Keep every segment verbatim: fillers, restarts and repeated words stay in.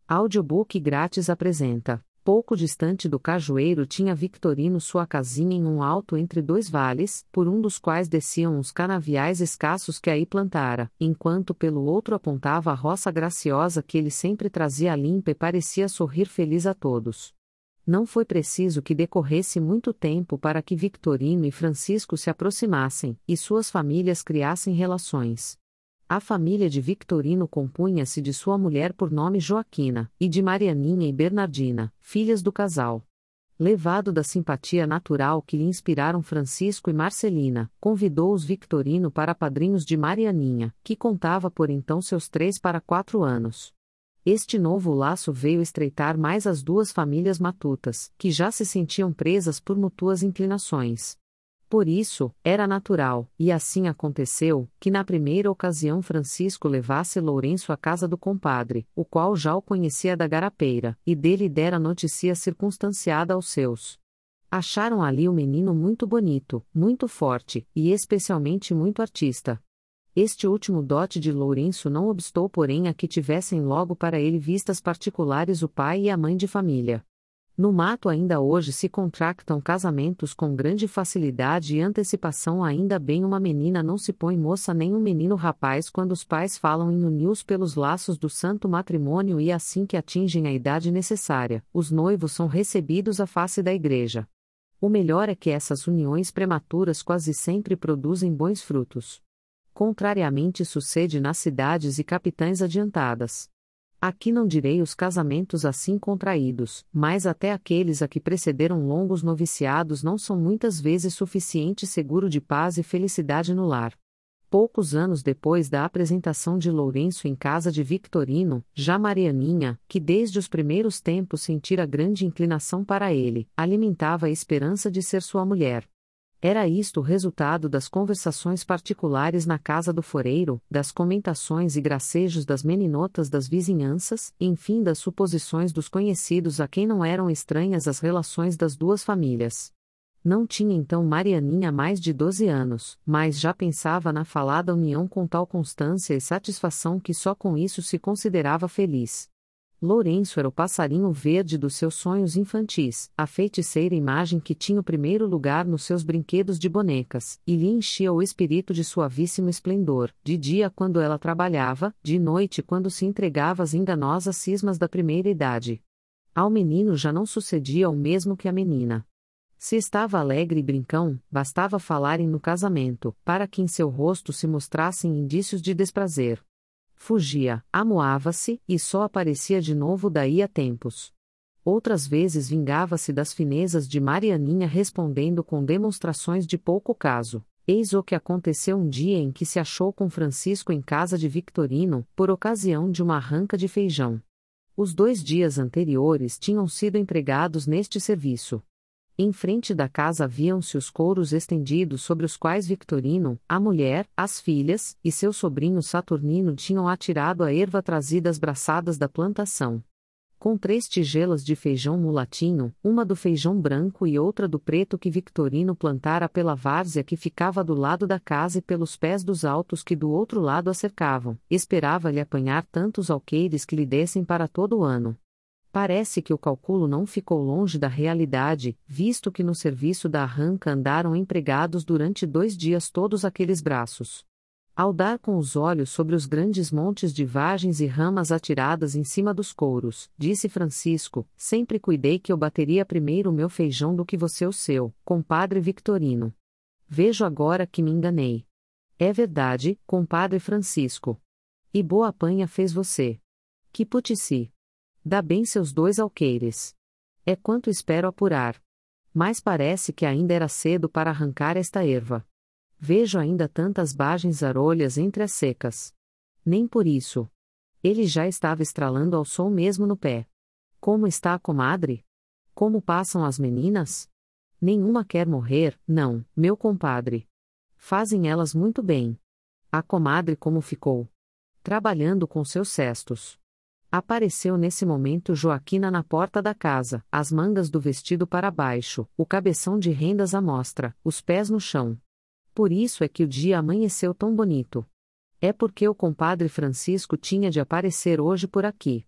Audiobook grátis apresenta. Pouco distante do cajueiro tinha Victorino sua casinha em um alto entre dois vales, por um dos quais desciam os canaviais escassos que aí plantara, enquanto pelo outro apontava a roça graciosa que ele sempre trazia limpa e parecia sorrir feliz a todos. Não foi preciso que decorresse muito tempo para que Victorino e Francisco se aproximassem, e suas famílias criassem relações. A família de Victorino compunha-se de sua mulher por nome Joaquina, e de Marianinha e Bernardina, filhas do casal. Levado da simpatia natural que lhe inspiraram Francisco e Marcelina, convidou-os Victorino para padrinhos de Marianinha, que contava por então seus três para quatro anos. Este novo laço veio estreitar mais as duas famílias matutas, que já se sentiam presas por mútuas inclinações. Por isso, era natural, e assim aconteceu, que na primeira ocasião Francisco levasse Lourenço à casa do compadre, o qual já o conhecia da garapeira, e dele dera notícia circunstanciada aos seus. Acharam ali o menino muito bonito, muito forte, e especialmente muito artista. Este último dote de Lourenço não obstou porém a que tivessem logo para ele vistas particulares o pai e a mãe de família. No mato ainda hoje se contractam casamentos com grande facilidade e antecipação, ainda bem uma menina não se põe moça nem um menino rapaz quando os pais falam em uni-los pelos laços do santo matrimônio, e assim que atingem a idade necessária, os noivos são recebidos à face da igreja. O melhor é que essas uniões prematuras quase sempre produzem bons frutos. Contrariamente sucede nas cidades e capitães adiantadas. Aqui não direi os casamentos assim contraídos, mas até aqueles a que precederam longos noviciados não são muitas vezes suficiente seguro de paz e felicidade no lar. Poucos anos depois da apresentação de Lourenço em casa de Victorino, já Marianinha, que desde os primeiros tempos sentira grande inclinação para ele, alimentava a esperança de ser sua mulher. Era isto o resultado das conversações particulares na casa do foreiro, das comentações e gracejos das meninotas das vizinhanças, enfim das suposições dos conhecidos a quem não eram estranhas as relações das duas famílias. Não tinha então Marianinha mais de doze anos, mas já pensava na falada união com tal constância e satisfação que só com isso se considerava feliz. Lourenço era o passarinho verde dos seus sonhos infantis, a feiticeira imagem que tinha o primeiro lugar nos seus brinquedos de bonecas, e lhe enchia o espírito de suavíssimo esplendor, de dia quando ela trabalhava, de noite quando se entregava às enganosas cismas da primeira idade. Ao menino já não sucedia o mesmo que à menina. Se estava alegre e brincão, bastava falarem no casamento, para que em seu rosto se mostrassem indícios de desprazer. Fugia, amuava-se, e só aparecia de novo daí a tempos. Outras vezes vingava-se das finezas de Marianinha respondendo com demonstrações de pouco caso. Eis o que aconteceu um dia em que se achou com Francisco em casa de Victorino, por ocasião de uma arranca de feijão. Os dois dias anteriores tinham sido empregados neste serviço. Em frente da casa viam-se os couros estendidos sobre os quais Victorino, a mulher, as filhas, e seu sobrinho Saturnino tinham atirado a erva trazida às braçadas da plantação. Com três tigelas de feijão mulatinho, uma do feijão branco e outra do preto que Victorino plantara pela várzea que ficava do lado da casa e pelos pés dos altos que do outro lado a cercavam, esperava-lhe apanhar tantos alqueires que lhe dessem para todo o ano. Parece que o cálculo não ficou longe da realidade, visto que no serviço da arranca andaram empregados durante dois dias todos aqueles braços. Ao dar com os olhos sobre os grandes montes de vagens e ramas atiradas em cima dos couros, disse Francisco: sempre cuidei que eu bateria primeiro o meu feijão do que você o seu, compadre Victorino. Vejo agora que me enganei. É verdade, compadre Francisco. E boa apanha fez você. Que putici! Dá bem seus dois alqueires. É quanto espero apurar. Mas parece que ainda era cedo para arrancar esta erva. Vejo ainda tantas bagens arolhas entre as secas. Nem por isso. Ele já estava estralando ao sol mesmo no pé. Como está a comadre? Como passam as meninas? Nenhuma quer morrer, não, meu compadre. Fazem elas muito bem. A comadre como ficou? Trabalhando com seus cestos. Apareceu nesse momento Joaquina na porta da casa, as mangas do vestido para baixo, o cabeção de rendas à mostra, os pés no chão. Por isso é que o dia amanheceu tão bonito. É porque o compadre Francisco tinha de aparecer hoje por aqui.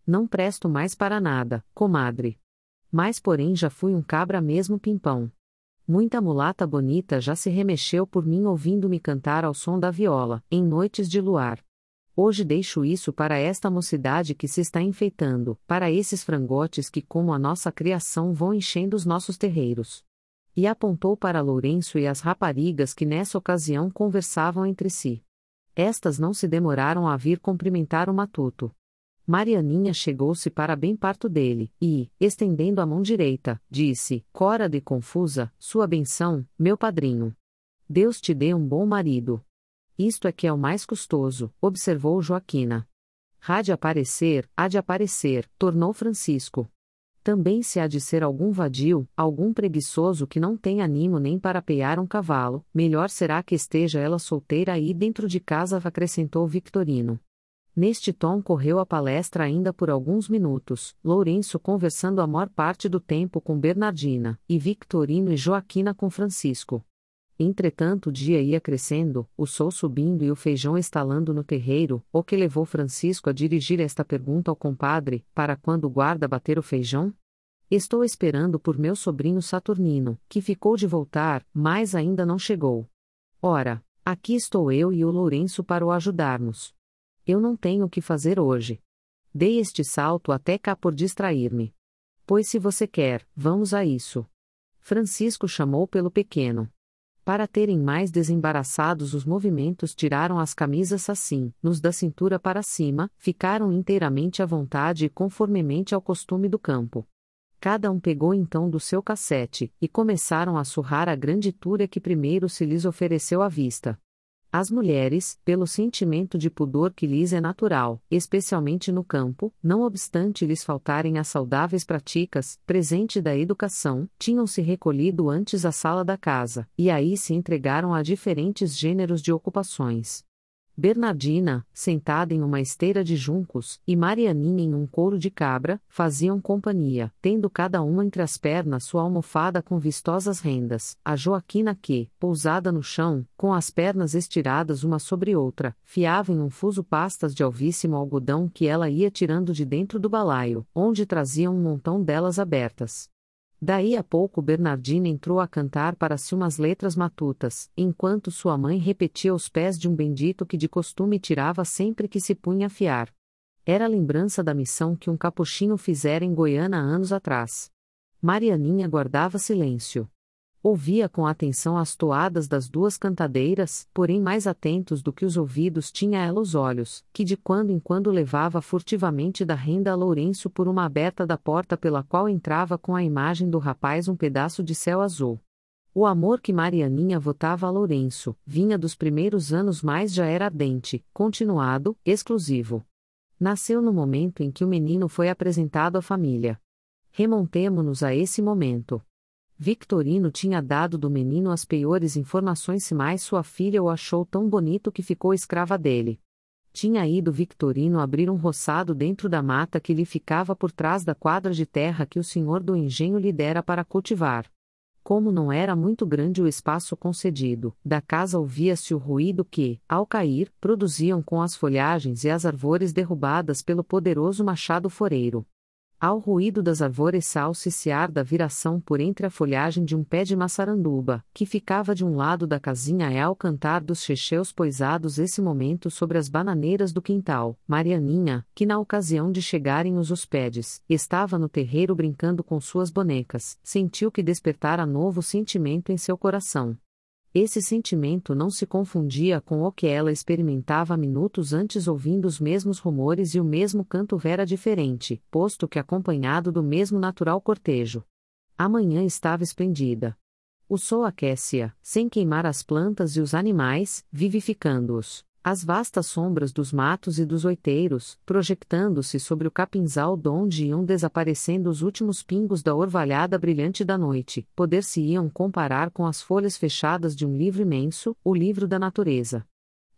Não presto mais para nada, comadre. Mas porém já fui um cabra mesmo pimpão. Muita mulata bonita já se remexeu por mim ouvindo-me cantar ao som da viola, em noites de luar. Hoje deixo isso para esta mocidade que se está enfeitando, para esses frangotes que como a nossa criação vão enchendo os nossos terreiros. E apontou para Lourenço e as raparigas que nessa ocasião conversavam entre si. Estas não se demoraram a vir cumprimentar o matuto. Marianinha chegou-se para bem perto dele, e, estendendo a mão direita, disse, cora de confusa, sua benção, meu padrinho. Deus te dê um bom marido. Isto é que é o mais custoso, observou Joaquina. Há de aparecer, há de aparecer, tornou Francisco. Também se há de ser algum vadio, algum preguiçoso que não tem animo nem para pear um cavalo, melhor será que esteja ela solteira aí dentro de casa, acrescentou Victorino. Neste tom correu a palestra ainda por alguns minutos, Lourenço conversando a maior parte do tempo com Bernardina, e Victorino e Joaquina com Francisco. Entretanto o dia ia crescendo, o sol subindo e o feijão estalando no terreiro, o que levou Francisco a dirigir esta pergunta ao compadre, para quando guarda bater o feijão? Estou esperando por meu sobrinho Saturnino, que ficou de voltar, mas ainda não chegou. Ora, aqui estou eu e o Lourenço para o ajudarmos. Eu não tenho o que fazer hoje. Dei este salto até cá por distrair-me. Pois se você quer, vamos a isso. Francisco chamou pelo pequeno. Para terem mais desembaraçados os movimentos, tiraram as camisas assim, nos da cintura para cima, ficaram inteiramente à vontade e conformemente ao costume do campo. Cada um pegou então do seu cassete, e começaram a surrar a grande túria que primeiro se lhes ofereceu à vista. As mulheres, pelo sentimento de pudor que lhes é natural, especialmente no campo, não obstante lhes faltarem as saudáveis práticas, presente da educação, tinham se recolhido antes à sala da casa, e aí se entregaram a diferentes gêneros de ocupações. Bernardina, sentada em uma esteira de juncos, e Marianinha em um couro de cabra, faziam companhia, tendo cada uma entre as pernas sua almofada com vistosas rendas, a Joaquina que, pousada no chão, com as pernas estiradas uma sobre outra, fiava em um fuso pastas de alvíssimo algodão que ela ia tirando de dentro do balaio, onde traziam um montão delas abertas. Daí a pouco Bernardina entrou a cantar para si umas letras matutas, enquanto sua mãe repetia os pés de um bendito que de costume tirava sempre que se punha a fiar. Era a lembrança da missão que um capuchinho fizera em Goiânia anos atrás. Marianinha guardava silêncio. Ouvia com atenção as toadas das duas cantadeiras, porém mais atentos do que os ouvidos tinha ela os olhos, que de quando em quando levava furtivamente da renda a Lourenço por uma aberta da porta pela qual entrava com a imagem do rapaz um pedaço de céu azul. O amor que Marianinha votava a Lourenço, vinha dos primeiros anos, mas já era ardente, continuado, exclusivo. Nasceu no momento em que o menino foi apresentado à família. Remontemo-nos a esse momento. Victorino tinha dado do menino as piores informações, se mais sua filha o achou tão bonito que ficou escrava dele. Tinha ido Victorino abrir um roçado dentro da mata que lhe ficava por trás da quadra de terra que o senhor do engenho lhe dera para cultivar. Como não era muito grande o espaço concedido, da casa ouvia-se o ruído que, ao cair, produziam com as folhagens e as árvores derrubadas pelo poderoso machado foreiro. Ao ruído das árvores salsiciar da viração por entre a folhagem de um pé de maçaranduba, que ficava de um lado da casinha, e ao cantar dos checheus poisados esse momento sobre as bananeiras do quintal, Marianinha, que na ocasião de chegarem os hóspedes, estava no terreiro brincando com suas bonecas, sentiu que despertara novo sentimento em seu coração. Esse sentimento não se confundia com o que ela experimentava minutos antes, ouvindo os mesmos rumores e o mesmo canto vera diferente, posto que acompanhado do mesmo natural cortejo. A manhã estava esplendida. O sol aquecia, sem queimar as plantas e os animais, vivificando-os. As vastas sombras dos matos e dos oiteiros, projectando-se sobre o capinzal donde iam desaparecendo os últimos pingos da orvalhada brilhante da noite, poder-se-iam comparar com as folhas fechadas de um livro imenso, o livro da natureza.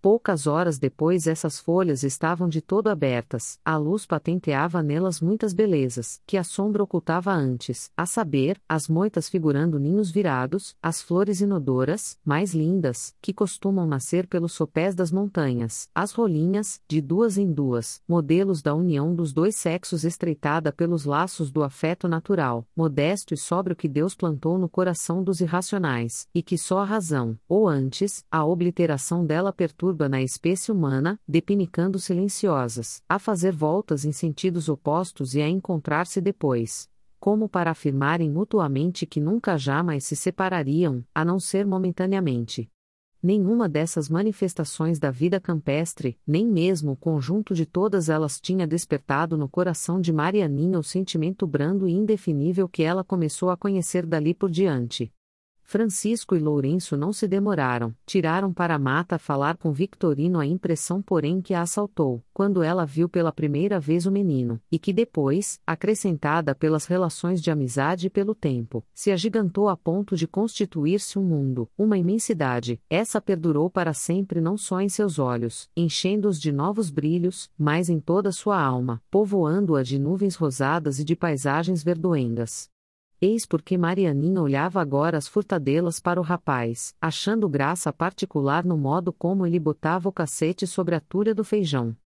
Poucas horas depois essas folhas estavam de todo abertas, a luz patenteava nelas muitas belezas, que a sombra ocultava antes, a saber, as moitas figurando ninhos virados, as flores inodoras, mais lindas, que costumam nascer pelos sopés das montanhas, as rolinhas, de duas em duas, modelos da união dos dois sexos estreitada pelos laços do afeto natural, modesto e sóbrio que Deus plantou no coração dos irracionais, e que só a razão, ou antes, a obliteração dela perturba na espécie humana, depinicando silenciosas, a fazer voltas em sentidos opostos e a encontrar-se depois, como para afirmarem mutuamente que nunca jamais se separariam, a não ser momentaneamente. Nenhuma dessas manifestações da vida campestre, nem mesmo o conjunto de todas elas tinha despertado no coração de Marianinha o sentimento brando e indefinível que ela começou a conhecer dali por diante. Francisco e Lourenço não se demoraram, tiraram para a mata a falar com Victorino a impressão porém que a assaltou, quando ela viu pela primeira vez o menino, e que depois, acrescentada pelas relações de amizade e pelo tempo, se agigantou a ponto de constituir-se um mundo, uma imensidade, essa perdurou para sempre não só em seus olhos, enchendo-os de novos brilhos, mas em toda sua alma, povoando-a de nuvens rosadas e de paisagens verdoendas. Eis porque Marianinha olhava agora as furtadelas para o rapaz, achando graça particular no modo como ele botava o cacete sobre a tulha do feijão.